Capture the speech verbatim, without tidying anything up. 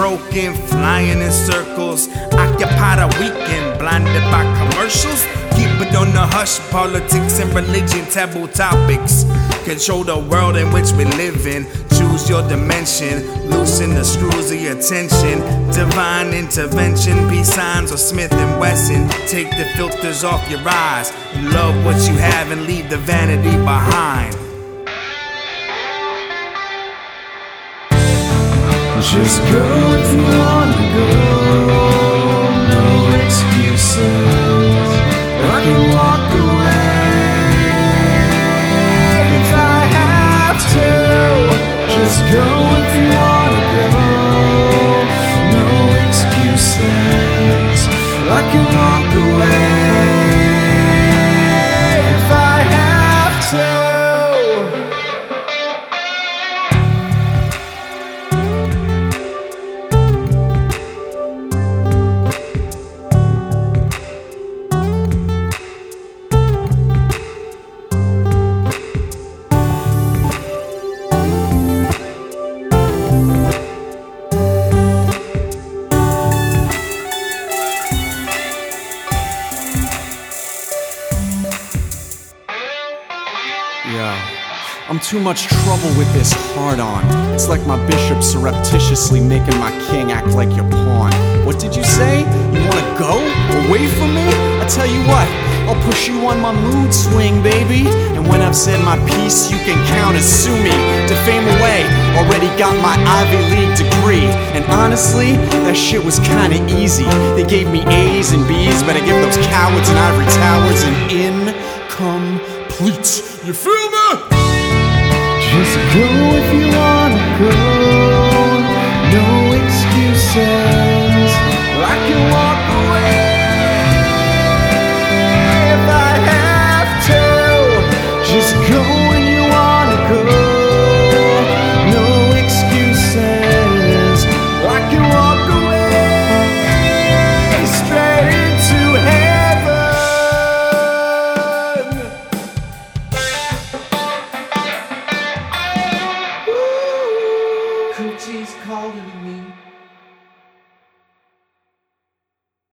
stroking, flying in circles. Occupy the weekend, blinded by commercials. Keep it on the hush, politics and religion, taboo topics. Control the world in which we live in. Choose your dimension, loosen the screws of your tension. Divine intervention, peace signs or Smith and Wesson. Take the filters off your eyes and love what you have and leave the vanity behind. Just go if you wanna go, no excuses. I can walk away if I have to. Just go if you wanna go, no excuses. I can walk away if I have to. Yeah, I'm too much trouble with this hard-on. It's like my bishop surreptitiously making my king act like your pawn. What did you say? You wanna go? Away from me? I tell you what, I'll push you on my mood swing, baby. And when I've said my piece, you can count as sue me. Defame away, already got my Ivy League degree. And honestly, that shit was kinda easy. They gave me A's and B's, but I give those cowards in ivory towers an incomplete. You feel me? Just go if you wanna go, no excuses.